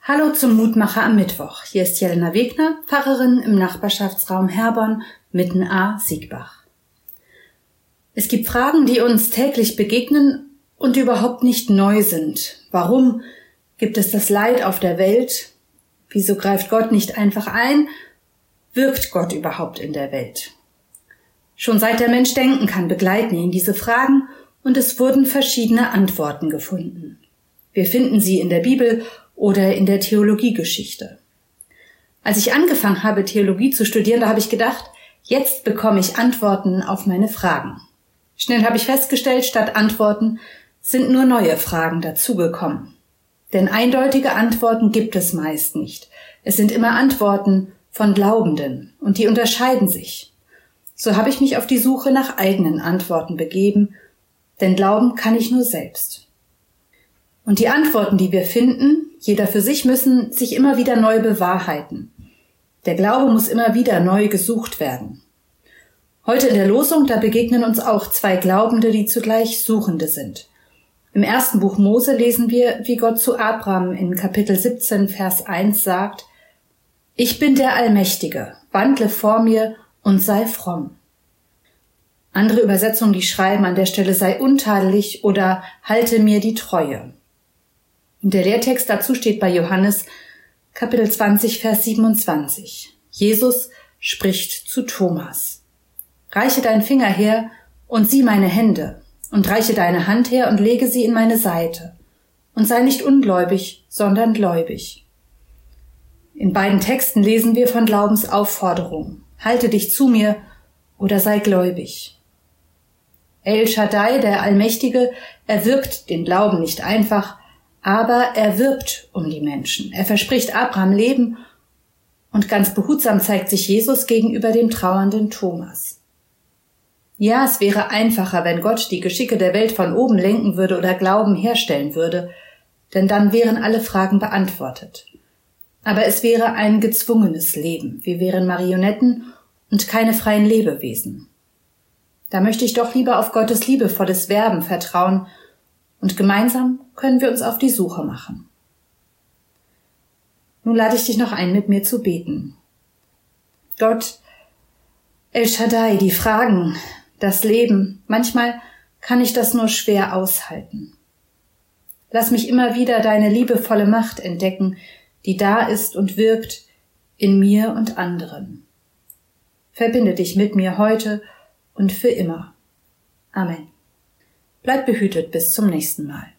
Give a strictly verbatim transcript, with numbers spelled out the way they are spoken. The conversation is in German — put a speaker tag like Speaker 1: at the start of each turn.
Speaker 1: Hallo zum Mutmacher am Mittwoch. Hier ist Jelena Wegner, Pfarrerin im Nachbarschaftsraum Herborn, Mitten-Ahr-Siegbach. Es gibt Fragen, die uns täglich begegnen und überhaupt nicht neu sind. Warum gibt es das Leid auf der Welt? Wieso greift Gott nicht einfach ein? Wirkt Gott überhaupt in der Welt? Schon seit der Mensch denken kann, begleiten ihn diese Fragen und es wurden verschiedene Antworten gefunden. Wir finden sie in der Bibel oder in der Theologiegeschichte. Als ich angefangen habe, Theologie zu studieren, da habe ich gedacht, jetzt bekomme ich Antworten auf meine Fragen. Schnell habe ich festgestellt, statt Antworten sind nur neue Fragen dazugekommen. Denn eindeutige Antworten gibt es meist nicht. Es sind immer Antworten von Glaubenden und die unterscheiden sich. So habe ich mich auf die Suche nach eigenen Antworten begeben, denn glauben kann ich nur selbst. Und die Antworten, die wir finden, jeder für sich, müssen sich immer wieder neu bewahrheiten. Der Glaube muss immer wieder neu gesucht werden. Heute in der Losung, da begegnen uns auch zwei Glaubende, die zugleich Suchende sind. Im ersten Buch Mose lesen wir, wie Gott zu Abraham in Kapitel siebzehn, Vers eins sagt: Ich bin der Allmächtige, wandle vor mir und sei fromm. Andere Übersetzungen, die schreiben an der Stelle, sei untadelig oder halte mir die Treue. Und der Lehrtext dazu steht bei Johannes, Kapitel zwanzig, Vers siebenundzwanzig. Jesus spricht zu Thomas: Reiche deinen Finger her und sieh meine Hände, und reiche deine Hand her und lege sie in meine Seite. Und sei nicht ungläubig, sondern gläubig. In beiden Texten lesen wir von Glaubensaufforderung. Halte dich zu mir oder sei gläubig. El Shaddai, der Allmächtige, erwirkt den Glauben nicht einfach, aber er wirbt um die Menschen. Er verspricht Abraham Leben und ganz behutsam zeigt sich Jesus gegenüber dem trauernden Thomas. Ja, es wäre einfacher, wenn Gott die Geschicke der Welt von oben lenken würde oder Glauben herstellen würde, denn dann wären alle Fragen beantwortet. Aber es wäre ein gezwungenes Leben. Wir wären Marionetten und keine freien Lebewesen. Da möchte ich doch lieber auf Gottes liebevolles Werben vertrauen und gemeinsam können wir uns auf die Suche machen. Nun lade ich dich noch ein, mit mir zu beten. Gott, El Shaddai, die Fragen, das Leben, manchmal kann ich das nur schwer aushalten. Lass mich immer wieder deine liebevolle Macht entdecken, die da ist und wirkt in mir und anderen. Verbinde dich mit mir heute und für immer. Amen. Bleib behütet bis zum nächsten Mal.